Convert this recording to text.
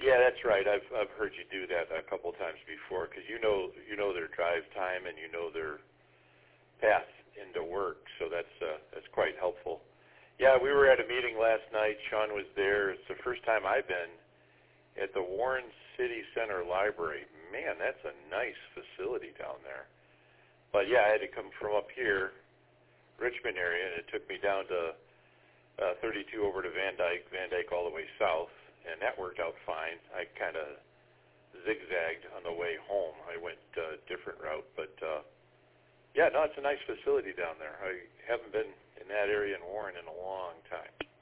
Yeah, that's right. I've heard you do that a couple times before because you know their drive time and you know their path into work, so that's quite helpful. Yeah, we were at a meeting last night. Sean was there. It's the first time I've been at the Warren City Center Library. Man, that's a nice facility down there. But yeah, I had to come from up here, Richmond area, and it took me down to 32 over to Van Dyke all the way south, and that worked out fine. I kind of zigzagged on the way home. I went a different route, but yeah, no, it's a nice facility down there. I haven't been in that area in Warren in a long time.